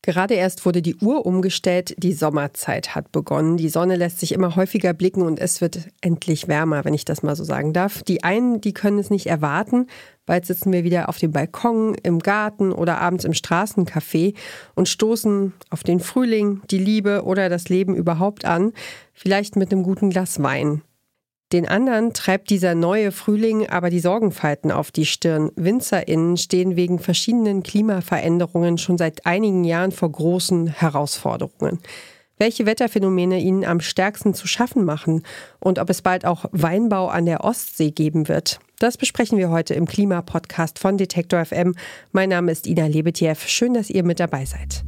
Gerade erst wurde die Uhr umgestellt, die Sommerzeit hat begonnen. Die Sonne lässt sich immer häufiger blicken und es wird endlich wärmer, wenn ich das mal so sagen darf. Die einen, die können es nicht erwarten. Bald sitzen wir wieder auf dem Balkon, im Garten oder abends im Straßencafé und stoßen auf den Frühling, die Liebe oder das Leben überhaupt an. Vielleicht mit einem guten Glas Wein. Den anderen treibt dieser neue Frühling aber die Sorgenfalten auf die Stirn. WinzerInnen stehen wegen verschiedenen Klimaveränderungen schon seit einigen Jahren vor großen Herausforderungen. Welche Wetterphänomene ihnen am stärksten zu schaffen machen und ob es bald auch Weinbau an der Ostsee geben wird, das besprechen wir heute im Klimapodcast von Detektor FM. Mein Name ist Ina Lebetjew. Schön, dass ihr mit dabei seid.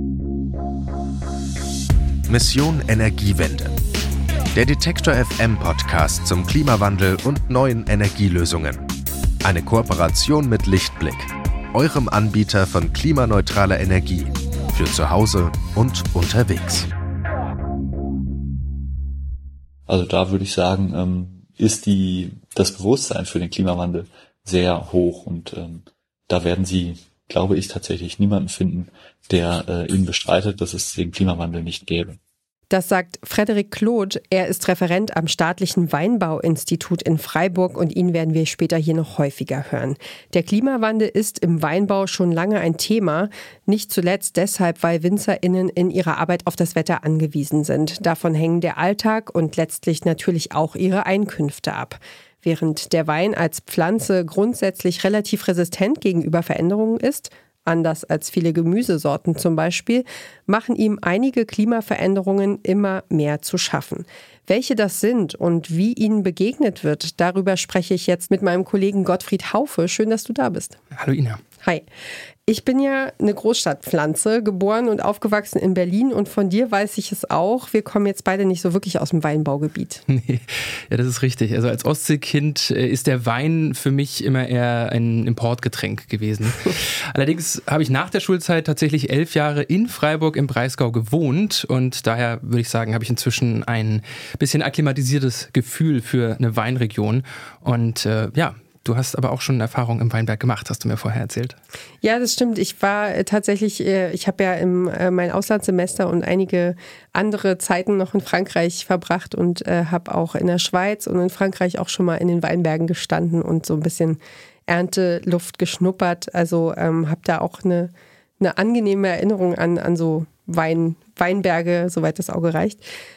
Mission Energiewende. Der Detektor FM Podcast zum Klimawandel und neuen Energielösungen. Eine Kooperation mit Lichtblick, eurem Anbieter von klimaneutraler Energie für zu Hause und unterwegs. Also da würde ich sagen, ist das Bewusstsein für den Klimawandel sehr hoch und da werden Sie, glaube ich, tatsächlich niemanden finden, der Ihnen bestreitet, dass es den Klimawandel nicht gäbe. Das sagt Frederik Kloth. Er ist Referent am Staatlichen Weinbau-Institut in Freiburg und ihn werden wir später hier noch häufiger hören. Der Klimawandel ist im Weinbau schon lange ein Thema, nicht zuletzt deshalb, weil WinzerInnen in ihrer Arbeit auf das Wetter angewiesen sind. Davon hängen der Alltag und letztlich natürlich auch ihre Einkünfte ab. Während der Wein als Pflanze grundsätzlich relativ resistent gegenüber Veränderungen ist, anders als viele Gemüsesorten zum Beispiel, machen ihm einige Klimaveränderungen immer mehr zu schaffen. Welche das sind und wie ihnen begegnet wird, darüber spreche ich jetzt mit meinem Kollegen Gottfried Haufe. Schön, dass du da bist. Hallo Ina. Hi. Ich bin ja eine Großstadtpflanze, geboren und aufgewachsen in Berlin und von dir weiß ich es auch. Wir kommen jetzt beide nicht so wirklich aus dem Weinbaugebiet. Nee, ja, das ist richtig. Also als Ostseekind ist der Wein für mich immer eher ein Importgetränk gewesen. Allerdings habe ich nach der Schulzeit tatsächlich 11 Jahre in Freiburg im Breisgau gewohnt und daher würde ich sagen, habe ich inzwischen ein bisschen akklimatisiertes Gefühl für eine Weinregion und Du hast aber auch schon Erfahrung im Weinberg gemacht, hast du mir vorher erzählt. Ja, das stimmt. Ich war tatsächlich, ich habe ja mein Auslandssemester und einige andere Zeiten noch in Frankreich verbracht und habe auch in der Schweiz und in Frankreich auch schon mal in den Weinbergen gestanden und so ein bisschen Ernteluft geschnuppert. Also habe da auch eine angenehme Erinnerung an so Weinberge, soweit das Auge reicht.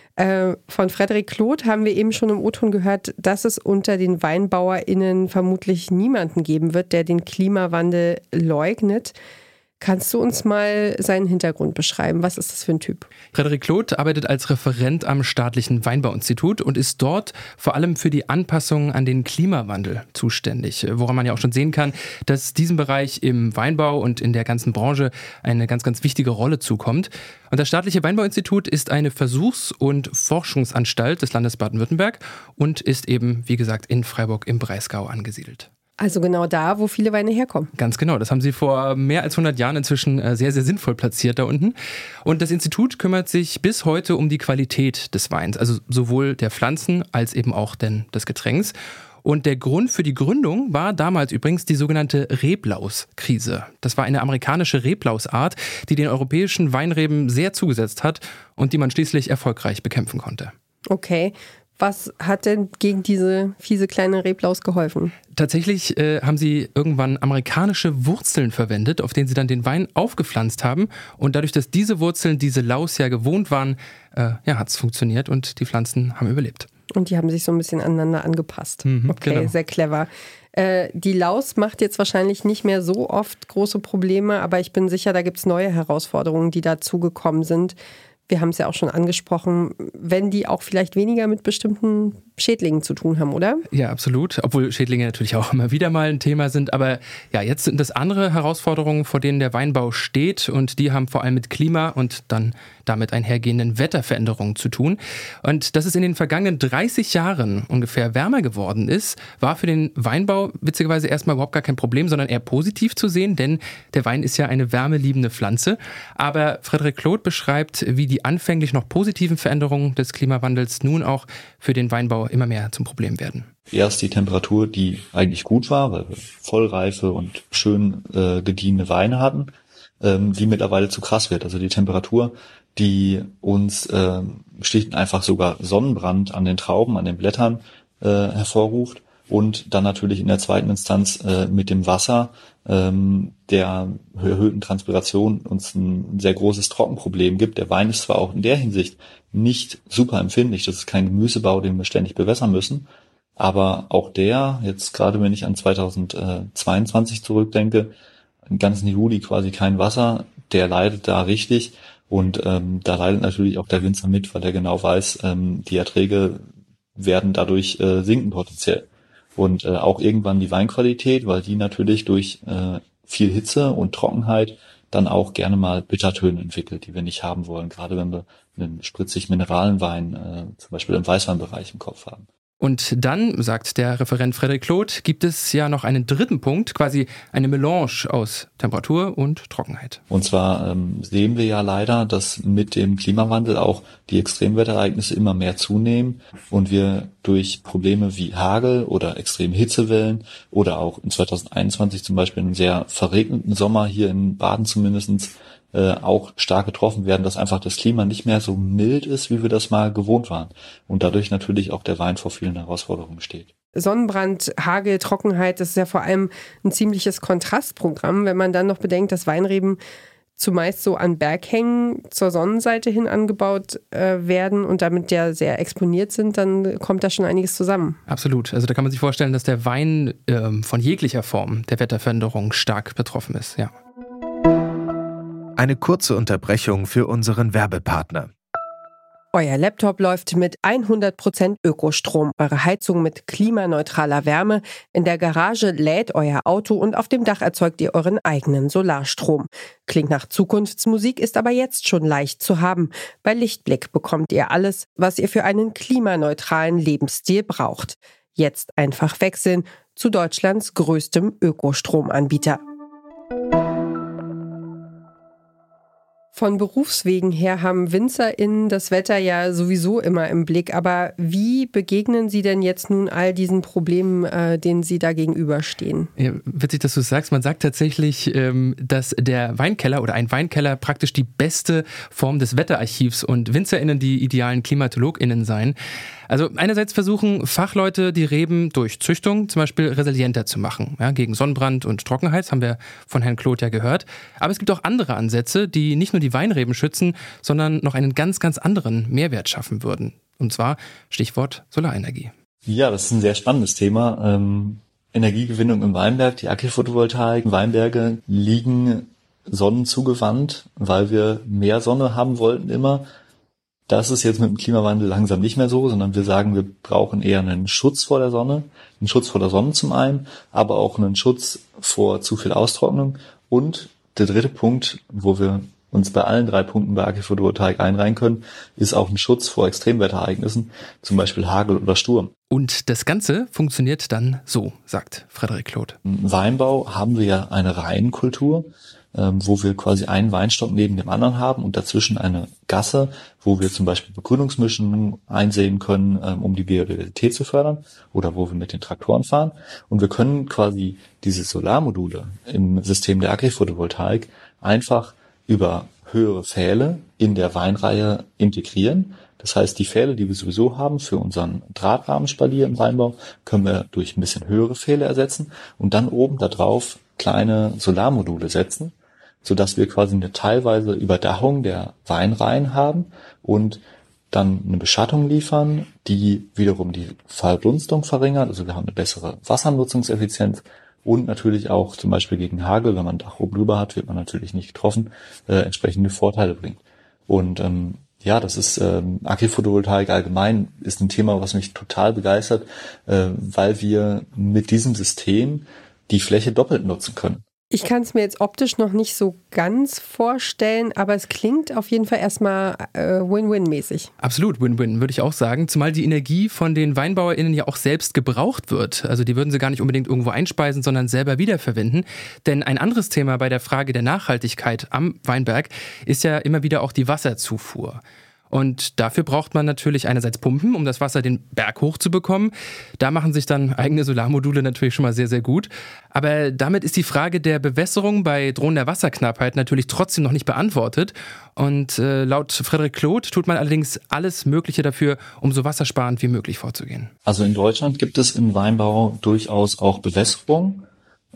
Von Frederik Kloth haben wir eben schon im O-Ton gehört, dass es unter den WeinbauerInnen vermutlich niemanden geben wird, der den Klimawandel leugnet. Kannst du uns mal seinen Hintergrund beschreiben? Was ist das für ein Typ? Frederik Kloth arbeitet als Referent am Staatlichen Weinbau-Institut und ist dort vor allem für die Anpassung an den Klimawandel zuständig. Woran man ja auch schon sehen kann, dass diesem Bereich im Weinbau und in der ganzen Branche eine ganz, ganz wichtige Rolle zukommt. Und das Staatliche Weinbau-Institut ist eine Versuchs- und Forschungsanstalt des Landes Baden-Württemberg und ist eben, wie gesagt, in Freiburg im Breisgau angesiedelt. Also genau da, wo viele Weine herkommen. Ganz genau, das haben sie vor mehr als 100 Jahren inzwischen sehr, sehr sinnvoll platziert da unten. Und das Institut kümmert sich bis heute um die Qualität des Weins, also sowohl der Pflanzen als eben auch des Getränks. Und der Grund für die Gründung war damals übrigens die sogenannte Reblaus-Krise. Das war eine amerikanische Reblausart, die den europäischen Weinreben sehr zugesetzt hat und die man schließlich erfolgreich bekämpfen konnte. Okay. Was hat denn gegen diese fiese kleine Reblaus geholfen? Tatsächlich haben sie irgendwann amerikanische Wurzeln verwendet, auf denen sie dann den Wein aufgepflanzt haben. Und dadurch, dass diese Wurzeln diese Laus ja gewohnt waren, hat es funktioniert und die Pflanzen haben überlebt. Und die haben sich so ein bisschen aneinander angepasst. Okay, genau. Sehr clever. Die Laus macht jetzt wahrscheinlich nicht mehr so oft große Probleme, aber ich bin sicher, da gibt es neue Herausforderungen, die dazugekommen sind. Wir haben es ja auch schon angesprochen, wenn die auch vielleicht weniger mit bestimmten Schädlingen zu tun haben, oder? Ja, absolut. Obwohl Schädlinge natürlich auch immer wieder mal ein Thema sind. Aber ja, jetzt sind das andere Herausforderungen, vor denen der Weinbau steht. Und die haben vor allem mit Klima und dann damit einhergehenden Wetterveränderungen zu tun. Und dass es in den vergangenen 30 Jahren ungefähr wärmer geworden ist, war für den Weinbau witzigerweise erstmal überhaupt gar kein Problem, sondern eher positiv zu sehen, denn der Wein ist ja eine wärmeliebende Pflanze. Aber Frederik Kloth beschreibt, wie die anfänglich noch positiven Veränderungen des Klimawandels nun auch für den Weinbau immer mehr zum Problem werden. Erst die Temperatur, die eigentlich gut war, weil wir vollreife und schön gediehene Weine hatten, die mittlerweile zu krass wird. Also die Temperatur, die uns schlicht und einfach sogar Sonnenbrand an den Trauben, an den Blättern hervorruft und dann natürlich in der zweiten Instanz mit dem Wasser der erhöhten Transpiration uns ein sehr großes Trockenproblem gibt. Der Wein ist zwar auch in der Hinsicht nicht super empfindlich, das ist kein Gemüsebau, den wir ständig bewässern müssen, aber auch der, jetzt gerade wenn ich an 2022 zurückdenke, den ganzen Juli quasi kein Wasser, der leidet da richtig und da leidet natürlich auch der Winzer mit, weil er genau weiß, die Erträge werden dadurch sinken potenziell. Und auch irgendwann die Weinqualität, weil die natürlich durch viel Hitze und Trockenheit dann auch gerne mal Bittertöne entwickelt, die wir nicht haben wollen, gerade wenn wir einen spritzig mineralen Wein zum Beispiel im Weißweinbereich im Kopf haben. Und dann, sagt der Referent Frédéric Claude, gibt es ja noch einen dritten Punkt, quasi eine Melange aus Temperatur und Trockenheit. Und zwar sehen wir ja leider, dass mit dem Klimawandel auch die Extremwetterereignisse immer mehr zunehmen und wir durch Probleme wie Hagel oder extreme Hitzewellen oder auch in 2021 zum Beispiel einen sehr verregneten Sommer hier in Baden zumindest auch stark getroffen werden, dass einfach das Klima nicht mehr so mild ist, wie wir das mal gewohnt waren. Und dadurch natürlich auch der Wein vor vielen Herausforderungen steht. Sonnenbrand, Hagel, Trockenheit, das ist ja vor allem ein ziemliches Kontrastprogramm, wenn man dann noch bedenkt, dass Weinreben zumeist so an Berghängen zur Sonnenseite hin angebaut werden und damit ja sehr exponiert sind, dann kommt da schon einiges zusammen. Absolut. Also da kann man sich vorstellen, dass der Wein von jeglicher Form der Wetterveränderung stark betroffen ist, ja. Eine kurze Unterbrechung für unseren Werbepartner. Euer Laptop läuft mit 100% Ökostrom, eure Heizung mit klimaneutraler Wärme, in der Garage lädt euer Auto und auf dem Dach erzeugt ihr euren eigenen Solarstrom. Klingt nach Zukunftsmusik, ist aber jetzt schon leicht zu haben. Bei Lichtblick bekommt ihr alles, was ihr für einen klimaneutralen Lebensstil braucht. Jetzt einfach wechseln zu Deutschlands größtem Ökostromanbieter. Von Berufswegen her haben WinzerInnen das Wetter ja sowieso immer im Blick. Aber wie begegnen Sie denn jetzt nun all diesen Problemen, denen Sie da gegenüberstehen? Ja, witzig, dass du es sagst. Man sagt tatsächlich, dass der Weinkeller oder ein Weinkeller praktisch die beste Form des Wetterarchivs und WinzerInnen die idealen KlimatologInnen seien. Also einerseits versuchen Fachleute, die Reben durch Züchtung zum Beispiel resilienter zu machen, ja, gegen Sonnenbrand und Trockenheit, das haben wir von Herrn Claude ja gehört. Aber es gibt auch andere Ansätze, die nicht nur die Weinreben schützen, sondern noch einen ganz, ganz anderen Mehrwert schaffen würden. Und zwar Stichwort Solarenergie. Ja, das ist ein sehr spannendes Thema. Energiegewinnung im Weinberg, die Agri-Photovoltaik, Weinberge liegen sonnenzugewandt, weil wir mehr Sonne haben wollten immer. Das ist jetzt mit dem Klimawandel langsam nicht mehr so, sondern wir sagen, wir brauchen eher einen Schutz vor der Sonne, einen Schutz vor der Sonne zum einen, aber auch einen Schutz vor zu viel Austrocknung. Und der dritte Punkt, wo wir uns bei allen 3 Punkten bei Agri-Photovoltaik einreihen können, ist auch ein Schutz vor Extremwetterereignissen, zum Beispiel Hagel oder Sturm. Und das Ganze funktioniert dann so, sagt Frédéric Claude. Im Weinbau haben wir ja eine Reihenkultur, wo wir quasi einen Weinstock neben dem anderen haben und dazwischen eine Gasse, wo wir zum Beispiel Begrünungsmischungen einsehen können, um die Biodiversität zu fördern oder wo wir mit den Traktoren fahren. Und wir können quasi diese Solarmodule im System der Agri-Photovoltaik einfach über höhere Pfähle in der Weinreihe integrieren. Das heißt, die Pfähle, die wir sowieso haben für unseren Drahtrahmenspalier im Weinbau, können wir durch ein bisschen höhere Pfähle ersetzen und dann oben da drauf kleine Solarmodule setzen, sodass wir quasi eine teilweise Überdachung der Weinreihen haben und dann eine Beschattung liefern, die wiederum die Verdunstung verringert. Also wir haben eine bessere Wassernutzungseffizienz und natürlich auch zum Beispiel gegen Hagel, wenn man ein Dach oben drüber hat, wird man natürlich nicht getroffen, entsprechende Vorteile bringt. Und ja, das ist Agri-Photovoltaik allgemein ist ein Thema, was mich total begeistert, weil wir mit diesem System die Fläche doppelt nutzen können. Ich kann es mir jetzt optisch noch nicht so ganz vorstellen, aber es klingt auf jeden Fall erstmal Win-Win-mäßig. Absolut Win-Win, würde ich auch sagen. Zumal die Energie von den WeinbauerInnen ja auch selbst gebraucht wird. Also die würden sie gar nicht unbedingt irgendwo einspeisen, sondern selber wiederverwenden. Denn ein anderes Thema bei der Frage der Nachhaltigkeit am Weinberg ist ja immer wieder auch die Wasserzufuhr. Und dafür braucht man natürlich einerseits Pumpen, um das Wasser den Berg hoch zu bekommen. Da machen sich dann eigene Solarmodule natürlich schon mal sehr, sehr gut. Aber damit ist die Frage der Bewässerung bei drohender Wasserknappheit natürlich trotzdem noch nicht beantwortet. Und laut Frédéric Claude tut man allerdings alles Mögliche dafür, um so wassersparend wie möglich vorzugehen. Also in Deutschland gibt es im Weinbau durchaus auch Bewässerung.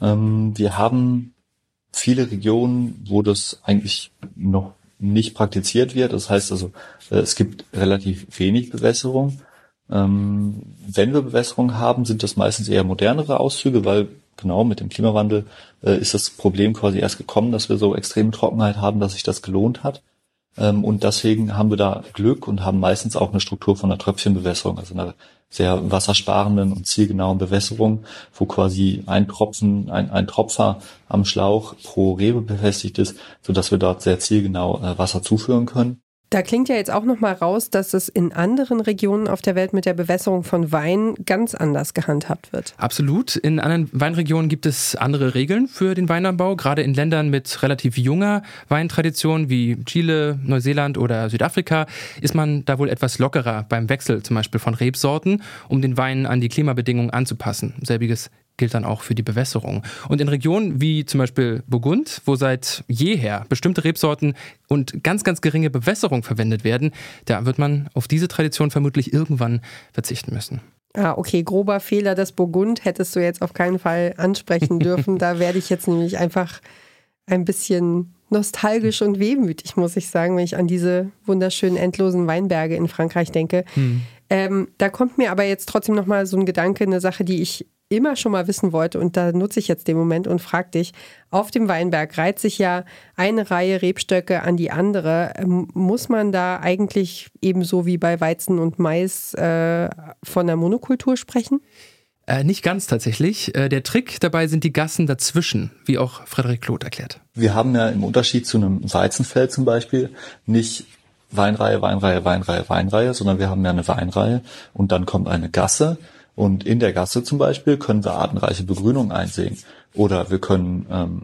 Wir haben viele Regionen, wo das eigentlich noch nicht praktiziert wird. Das heißt also, es gibt relativ wenig Bewässerung. Wenn wir Bewässerung haben, sind das meistens eher modernere Auszüge, weil genau mit dem Klimawandel ist das Problem quasi erst gekommen, dass wir so extreme Trockenheit haben, dass sich das gelohnt hat. Und deswegen haben wir da Glück und haben meistens auch eine Struktur von einer Tröpfchenbewässerung, also einer sehr wassersparenden und zielgenauen Bewässerung, wo quasi ein Tropfen, ein Tropfer am Schlauch pro Rebe befestigt ist, sodass wir dort sehr zielgenau Wasser zuführen können. Da klingt ja jetzt auch nochmal raus, dass es in anderen Regionen auf der Welt mit der Bewässerung von Wein ganz anders gehandhabt wird. Absolut. In anderen Weinregionen gibt es andere Regeln für den Weinanbau. Gerade in Ländern mit relativ junger Weintradition wie Chile, Neuseeland oder Südafrika ist man da wohl etwas lockerer beim Wechsel zum Beispiel von Rebsorten, um den Wein an die Klimabedingungen anzupassen. Selbiges gilt dann auch für die Bewässerung. Und in Regionen wie zum Beispiel Burgund, wo seit jeher bestimmte Rebsorten und ganz, ganz geringe Bewässerung verwendet werden, da wird man auf diese Tradition vermutlich irgendwann verzichten müssen. Okay, grober Fehler des Burgund hättest du jetzt auf keinen Fall ansprechen dürfen. Da werde ich jetzt nämlich einfach ein bisschen nostalgisch und wehmütig, muss ich sagen, wenn ich an diese wunderschönen, endlosen Weinberge in Frankreich denke. Da kommt mir aber jetzt trotzdem nochmal so ein Gedanke, eine Sache, die ich immer schon mal wissen wollte, und da nutze ich jetzt den Moment und frage dich, auf dem Weinberg reiht sich ja eine Reihe Rebstöcke an die andere. Muss man da eigentlich ebenso wie bei Weizen und Mais von einer Monokultur sprechen? Nicht ganz tatsächlich. Der Trick dabei sind die Gassen dazwischen, wie auch Frédéric Claude erklärt. Wir haben ja im Unterschied zu einem Weizenfeld zum Beispiel nicht Weinreihe, Weinreihe, Weinreihe, Weinreihe, sondern wir haben ja eine Weinreihe und dann kommt eine Gasse. Und in der Gasse zum Beispiel können wir artenreiche Begrünung einsehen. Oder wir können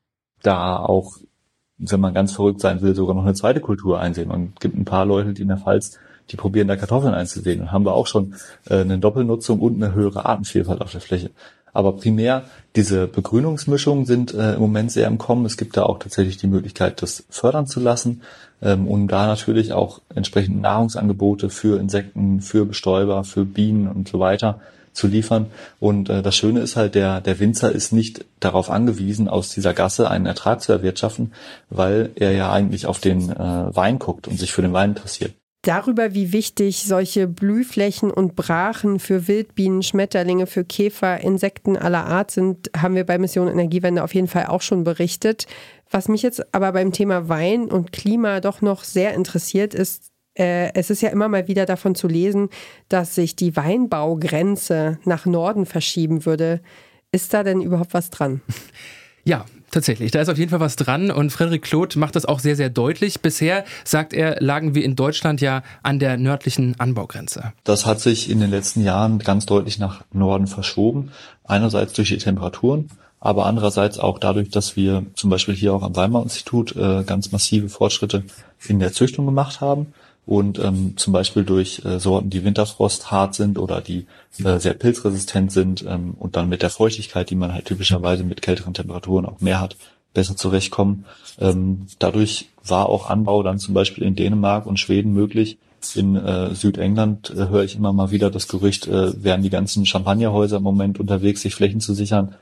da auch, wenn man ganz verrückt sein will, sogar noch eine zweite Kultur einsehen. Und es gibt ein paar Leute, die in der Pfalz, die probieren da Kartoffeln einzusehen. Und haben wir auch schon eine Doppelnutzung und eine höhere Artenvielfalt auf der Fläche. Aber primär diese Begrünungsmischungen sind im Moment sehr im Kommen. Es gibt da auch tatsächlich die Möglichkeit, das fördern zu lassen, um da natürlich auch entsprechend Nahrungsangebote für Insekten, für Bestäuber, für Bienen und so weiter zu liefern. Und das Schöne ist halt, der Winzer ist nicht darauf angewiesen, aus dieser Gasse einen Ertrag zu erwirtschaften, weil er ja eigentlich auf den Wein guckt und sich für den Wein interessiert. Darüber, wie wichtig solche Blühflächen und Brachen für Wildbienen, Schmetterlinge, für Käfer, Insekten aller Art sind, haben wir bei Mission Energiewende auf jeden Fall auch schon berichtet. Was mich jetzt aber beim Thema Wein und Klima doch noch sehr interessiert, ist, es ist ja immer mal wieder davon zu lesen, dass sich die Weinbaugrenze nach Norden verschieben würde. Ist da denn überhaupt was dran? Ja, tatsächlich. Da ist auf jeden Fall was dran und Frédéric Claude macht das auch sehr, sehr deutlich. Bisher, sagt er, lagen wir in Deutschland ja an der nördlichen Anbaugrenze. Das hat sich in den letzten Jahren ganz deutlich nach Norden verschoben. Einerseits durch die Temperaturen, aber andererseits auch dadurch, dass wir zum Beispiel hier auch am Weinbau-Institut ganz massive Fortschritte in der Züchtung gemacht haben. Und zum Beispiel durch Sorten, die winterfrosthart sind oder die sehr pilzresistent sind und dann mit der Feuchtigkeit, die man halt typischerweise mit kälteren Temperaturen auch mehr hat, besser zurechtkommen. Dadurch war auch Anbau dann zum Beispiel in Dänemark und Schweden möglich. In Südengland höre ich immer mal wieder das Gerücht, wären die ganzen Champagnerhäuser im Moment unterwegs, sich Flächen zu sichern.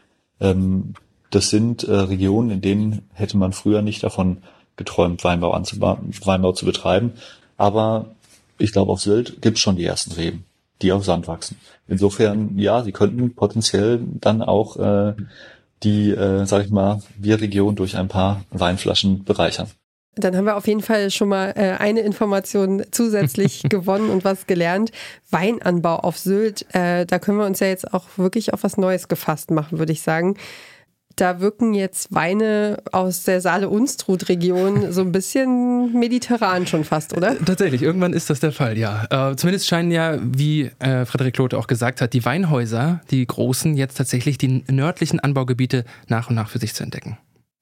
Das sind Regionen, in denen hätte man früher nicht davon geträumt, Weinbau zu betreiben. Aber ich glaube, auf Sylt gibt es schon die ersten Reben, die auf Sand wachsen. Insofern, ja, sie könnten potenziell dann auch die, sag ich mal, Bierregion durch ein paar Weinflaschen bereichern. Dann haben wir auf jeden Fall schon mal eine Information zusätzlich gewonnen und was gelernt. Weinanbau auf Sylt, da können wir uns ja jetzt auch wirklich auf was Neues gefasst machen, würde ich sagen. Da wirken jetzt Weine aus der Saale-Unstrut-Region so ein bisschen mediterran schon fast, oder? Tatsächlich, irgendwann ist das der Fall, ja. Zumindest scheinen ja, wie Frédéric Claude auch gesagt hat, die Weinhäuser, die großen, jetzt tatsächlich die nördlichen Anbaugebiete nach und nach für sich zu entdecken.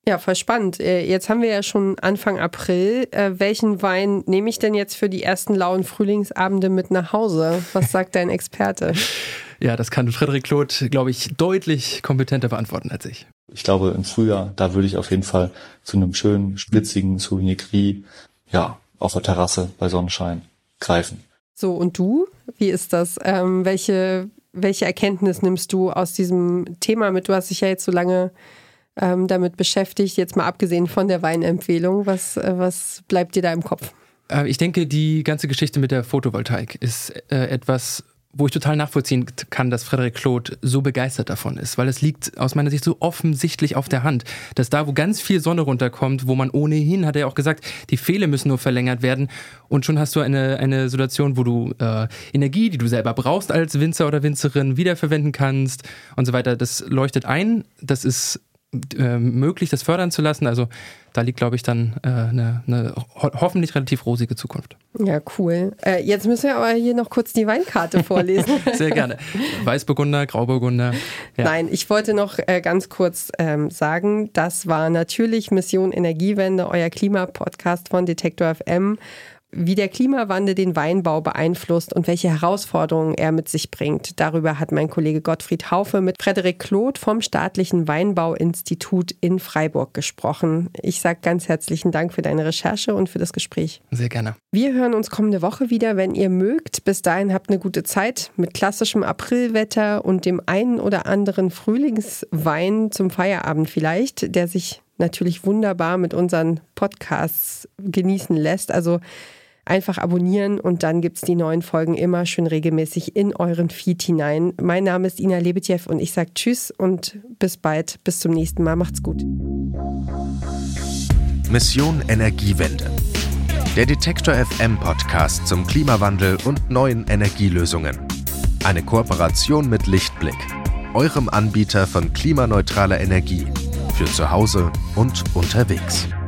Ja, voll spannend. Jetzt haben wir ja schon Anfang April. Welchen Wein nehme ich denn jetzt für die ersten lauen Frühlingsabende mit nach Hause? Was sagt dein Experte? Ja, das kann Frédéric Claude, glaube ich, deutlich kompetenter beantworten als ich. Ich glaube, im Frühjahr, da würde ich auf jeden Fall zu einem schönen, spritzigen Sauvignon Gris, auf der Terrasse bei Sonnenschein greifen. So, und du? Wie ist das? Welche Erkenntnis nimmst du aus diesem Thema mit? Du hast dich ja jetzt so lange damit beschäftigt, jetzt mal abgesehen von der Weinempfehlung. Was bleibt dir da im Kopf? Ich denke, die ganze Geschichte mit der Photovoltaik ist etwas, wo ich total nachvollziehen kann, dass Frédéric Claude so begeistert davon ist, weil es liegt aus meiner Sicht so offensichtlich auf der Hand, dass da, wo ganz viel Sonne runterkommt, wo man ohnehin, hat er auch gesagt, die Pfähle müssen nur verlängert werden und schon hast du eine Situation, wo du Energie, die du selber brauchst als Winzer oder Winzerin, wiederverwenden kannst und so weiter. Das leuchtet ein, das ist möglich, das fördern zu lassen. Also da liegt, glaube ich, dann eine hoffentlich relativ rosige Zukunft. Ja, cool. Jetzt müssen wir aber hier noch kurz die Weinkarte vorlesen. Sehr gerne. Weißburgunder, Grauburgunder. Ja. Nein, ich wollte noch ganz kurz sagen, das war natürlich Mission Energiewende, euer Klimapodcast von Detektor FM. Wie der Klimawandel den Weinbau beeinflusst und welche Herausforderungen er mit sich bringt. Darüber hat mein Kollege Gottfried Haufe mit Frédéric Claude vom Staatlichen Weinbauinstitut in Freiburg gesprochen. Ich sage ganz herzlichen Dank für deine Recherche und für das Gespräch. Sehr gerne. Wir hören uns kommende Woche wieder, wenn ihr mögt. Bis dahin habt eine gute Zeit mit klassischem Aprilwetter und dem einen oder anderen Frühlingswein zum Feierabend vielleicht, der sich natürlich wunderbar mit unseren Podcasts genießen lässt. Also einfach abonnieren und dann gibt es die neuen Folgen immer schön regelmäßig in euren Feed hinein. Mein Name ist Ina Lebetjew und ich sage Tschüss und bis bald. Bis zum nächsten Mal. Macht's gut. Mission Energiewende. Der Detektor FM Podcast zum Klimawandel und neuen Energielösungen. Eine Kooperation mit Lichtblick, eurem Anbieter von klimaneutraler Energie für zu Hause und unterwegs.